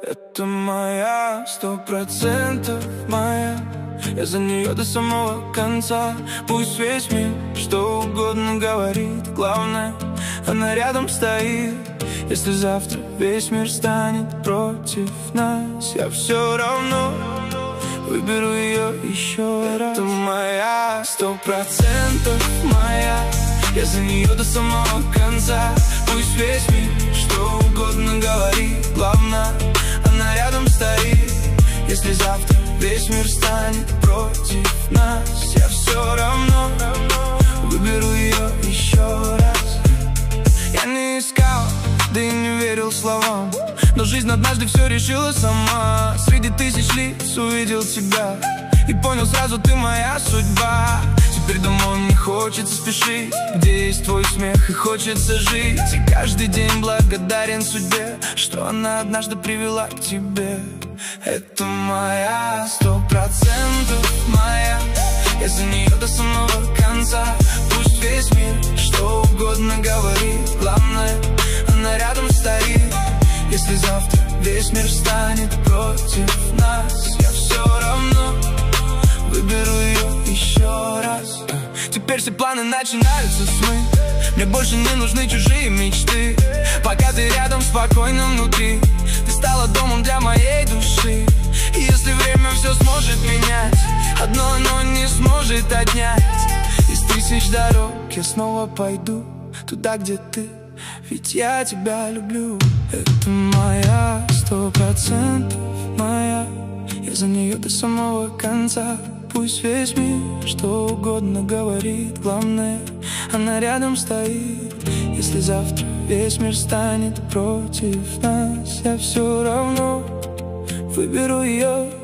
Это моя, 100% моя. Я за нее до самого конца. Пусть весь мир что угодно говорит, главное, она рядом стоит. Если завтра весь мир станет против нас, я все равно выберу ее еще раз. Это моя, 100% моя. Я за нее до самого конца. Пусть весь мир что угодно говорит, главное, она рядом стоит. Если завтра весь мир станет против нас, я все равно выберу ее еще раз. Я не искал, да и не верил словам, но жизнь однажды все решила сама. Среди тысяч лиц увидел тебя и понял сразу, ты моя судьба. Теперь домой не хочется спешить, где есть твой смех и хочется жить. И каждый день благодарен судьбе, что она однажды привела к тебе. Это моя, 100% моя. Я за нее до самого конца. Пусть весь мир что угодно говорит, главное, она рядом стоит. Если завтра весь мир станет против нас, я все равно выберу ее еще раз. Теперь все планы начинаются смыть. Мне больше не нужны чужие мечты. Пока ты рядом, спокойно внутри. Ты стала домом для моей души. И если время все сможет менять, одно оно не сможет отнять. Из тысяч дорог я снова пойду туда, где ты, ведь я тебя люблю. Это моя, 100% моя. Я за нее до самого конца. Пусть весь мир что угодно говорит, главное, она рядом стоит. Если завтра весь мир станет против нас, я все равно выберу ее